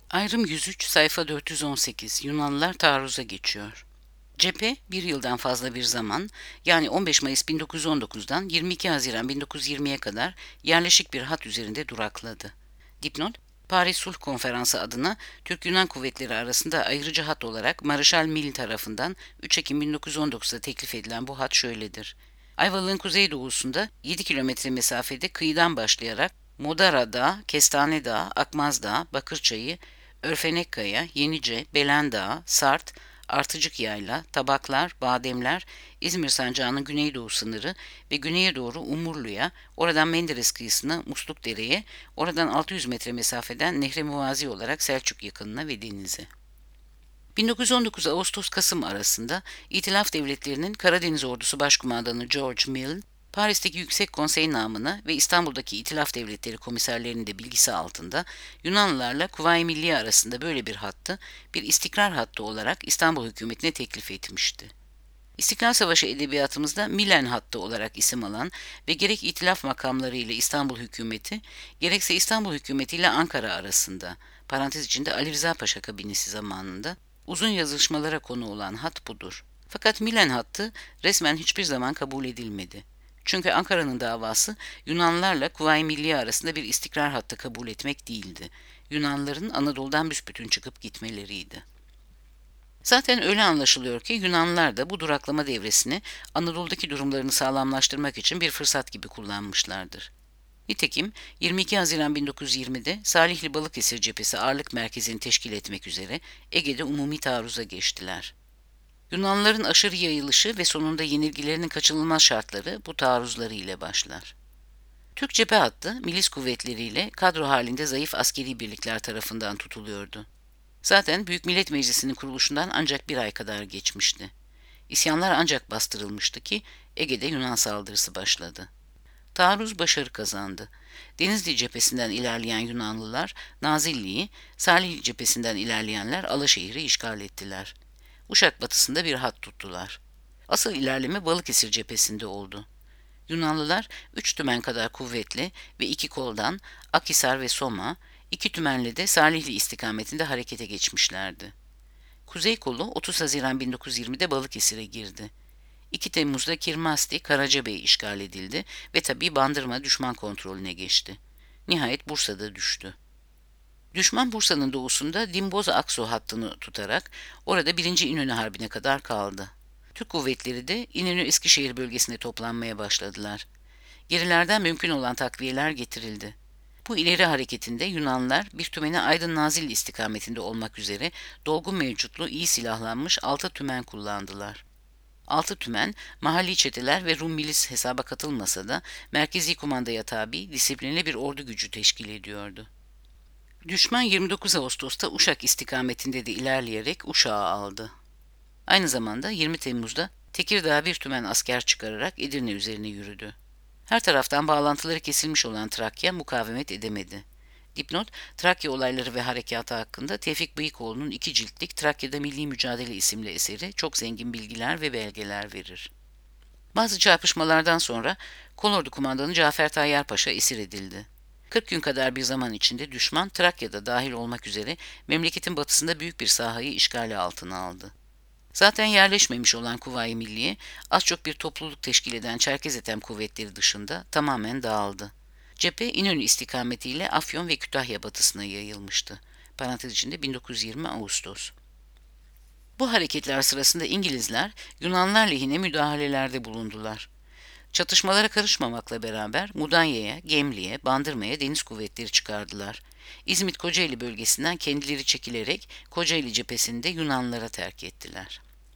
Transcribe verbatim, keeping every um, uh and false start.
Ayrım yüz üç, sayfa dört yüz on sekiz. Yunanlılar taarruza geçiyor. Cephe, bir yıldan fazla bir zaman, yani on beş Mayıs bin dokuz yüz on dokuz'dan yirmi iki Haziran bin dokuz yüz yirmi'ye kadar yerleşik bir hat üzerinde durakladı. Dipnot, Paris Sulh Konferansı adına Türk-Yunan kuvvetleri arasında ayrıcı hat olarak Mareşal Milne tarafından üç Ekim bin dokuz yüz on dokuz'da teklif edilen bu hat şöyledir. Ayvalık'ın kuzeydoğusunda yedi kilometre mesafede kıyıdan başlayarak Modara Dağı, Kestane Dağı, Akmaz Dağı, Bakırçayı, Örfenekkaya, Yenice, Belen Dağı, Sart, Artıcık Yayla, Tabaklar, Bademler, İzmir Sancağı'nın güneydoğu sınırı ve güneye doğru Umurlu'ya, oradan Menderes kıyısına Muslukdere'ye, oradan altı yüz metre mesafeden Nehre Muvazi olarak Selçuk yakınına ve denize. bin dokuz yüz on dokuz Ağustos-Kasım arasında İtilaf Devletleri'nin Karadeniz Ordusu Başkumandanı George Milne, Paris'teki Yüksek Konsey namına ve İstanbul'daki İtilaf Devletleri komiserlerinin de bilgisi altında Yunanlılarla Kuvayi Milliye arasında böyle bir hattı, bir istikrar hattı olarak İstanbul hükümetine teklif etmişti. İstiklal Savaşı edebiyatımızda Milen hattı olarak isim alan ve gerek İtilaf makamları ile İstanbul hükümeti, gerekse İstanbul hükümeti ile Ankara arasında, parantez içinde Ali Rıza Paşa kabinesi zamanında, uzun yazışmalara konu olan hat budur. Fakat Milen hattı resmen hiçbir zaman kabul edilmedi. Çünkü Ankara'nın davası Yunanlılarla Kuvayi Milliye arasında bir istikrar hattı kabul etmek değildi. Yunanlıların Anadolu'dan büsbütün çıkıp gitmeleriydi. Zaten öyle anlaşılıyor ki Yunanlılar da bu duraklama devresini Anadolu'daki durumlarını sağlamlaştırmak için bir fırsat gibi kullanmışlardır. Nitekim yirmi iki Haziran bin dokuz yüz yirmi'de Salihli Balıkesir cephesi ağırlık merkezini teşkil etmek üzere Ege'de umumi taarruza geçtiler. Yunanlıların aşırı yayılışı ve sonunda yenilgilerinin kaçınılmaz şartları bu taarruzları ile başlar. Türk cephe hattı milis kuvvetleriyle kadro halinde zayıf askeri birlikler tarafından tutuluyordu. Zaten Büyük Millet Meclisi'nin kuruluşundan ancak bir ay kadar geçmişti. İsyanlar ancak bastırılmıştı ki Ege'de Yunan saldırısı başladı. Taarruz başarı kazandı. Denizli cephesinden ilerleyen Yunanlılar Nazilli'yi, Salihli cephesinden ilerleyenler Alaşehir'i işgal ettiler. Uşak batısında bir hat tuttular. Asıl ilerleme Balıkesir cephesinde oldu. Yunanlılar üç tümen kadar kuvvetli ve iki koldan Akhisar ve Soma, iki tümenle de Salihli istikametinde harekete geçmişlerdi. Kuzey kolu otuz Haziran bin dokuz yüz yirmi'de Balıkesir'e girdi. iki Temmuz'da Kirmasti, Karacabey işgal edildi ve tabii Bandırma düşman kontrolüne geçti. Nihayet Bursa'da düştü. Düşman Bursa'nın doğusunda Dimboz-Aksu hattını tutarak orada birinci İnönü Harbi'ne kadar kaldı. Türk kuvvetleri de İnönü Eskişehir bölgesinde toplanmaya başladılar. Gerilerden mümkün olan takviyeler getirildi. Bu ileri hareketinde Yunanlılar bir tümeni Aydın-Nazilli istikametinde olmak üzere dolgun mevcutlu iyi silahlanmış altı tümen kullandılar. Altı tümen, mahalli çeteler ve Rum milis hesaba katılmasa da merkezi kumandaya tabi disiplinli bir ordu gücü teşkil ediyordu. Düşman yirmi dokuz Ağustos'ta Uşak istikametinde de ilerleyerek Uşak'ı aldı. Aynı zamanda yirmi Temmuz'da Tekirdağ'a bir tümen asker çıkararak Edirne üzerine yürüdü. Her taraftan bağlantıları kesilmiş olan Trakya mukavemet edemedi. Dipnot, Trakya olayları ve harekatı hakkında Tevfik Bıyıkoğlu'nun iki ciltlik Trakya'da Milli Mücadele isimli eseri çok zengin bilgiler ve belgeler verir. Bazı çarpışmalardan sonra Kolordu Kumandanı Cafer Tayyar Paşa esir edildi. kırk gün kadar bir zaman içinde düşman Trakya'da dahil olmak üzere memleketin batısında büyük bir sahayı işgali altına aldı. Zaten yerleşmemiş olan Kuvayi Milliye, az çok bir topluluk teşkil eden Çerkez Ethem kuvvetleri dışında tamamen dağıldı. Cephe İnönü istikametiyle Afyon ve Kütahya batısına yayılmıştı. Parantez içinde bin dokuz yüz yirmi Ağustos. Bu hareketler sırasında İngilizler Yunanlar lehine müdahalelerde bulundular. Çatışmalara karışmamakla beraber Mudanya'ya, Gemli'ye, Bandırma'ya deniz kuvvetleri çıkardılar. İzmit-Kocaeli bölgesinden kendileri çekilerek Kocaeli cephesinde Yunanlılara terk ettiler.